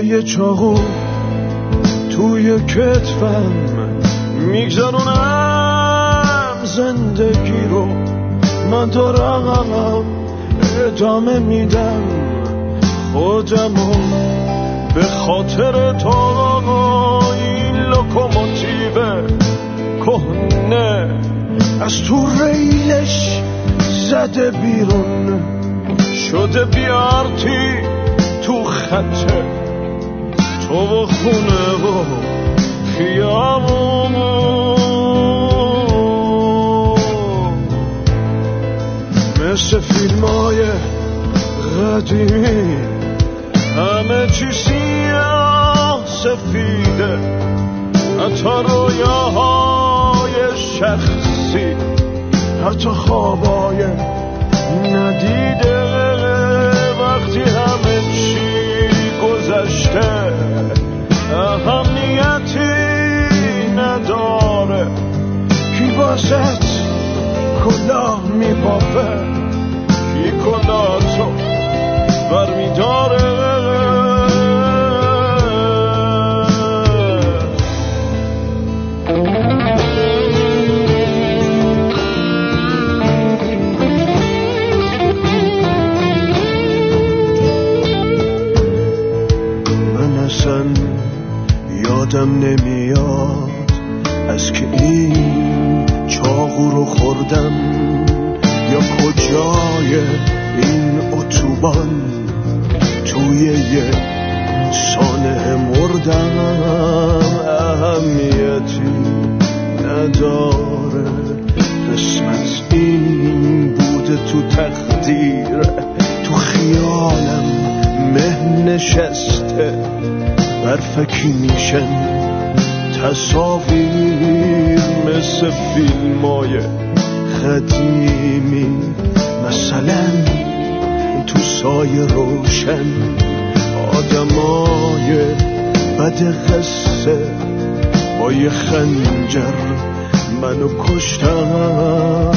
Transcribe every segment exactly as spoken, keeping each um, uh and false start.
یه چاقو توی کتفم میگذرونم زندگی رو، من دارم ادامه میدم خودمو به خاطر تو. این لوکوموتیو کهنه از تو ریلش زده بیرون، شده بیارتی تو خطه تو و خونه و خیابون. مثل فیلمای قدیمی همه چی سیاه سفیده، حتی رویاهای شخصی، حتی خوابای ندیده. وقتی همه چی گذشته اهمیتی نداره، کی واسط کلاه میبافه، کی کلاهتو برمیداره. یادم نمیاد از که این چاقو رو خوردم یا کجای این اتوبان توی یه سانه مردم. اهمیتی نداره، قسمت این بوده تو تقدیر، تو خیالم مه نشسته، برفکی میشن تصاویر مثل فیلمای قدیمی. مثلا تو سایه روشن آدمای بد قصه با یه خنجر منو کشتن.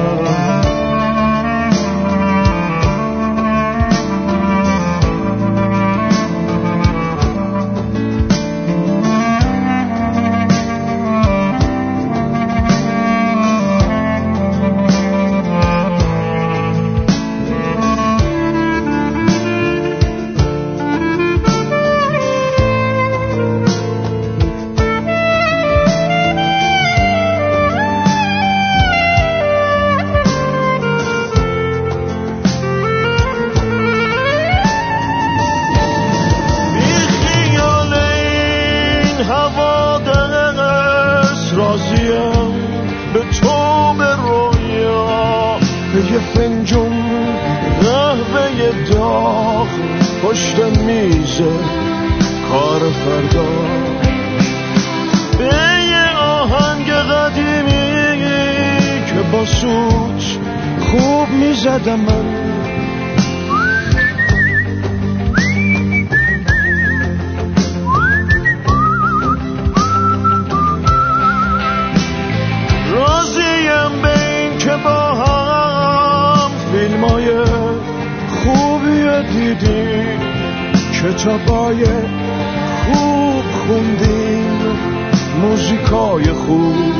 کتابای خوب خوندیم، موزیکای خوب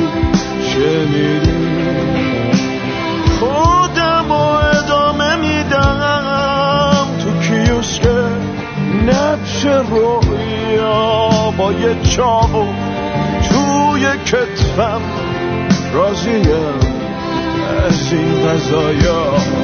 شنیدیم، خودم ادامه میدم تو کیوسک نبش رویا با یه چاقو توی کتفم، راضیم از این قضایا.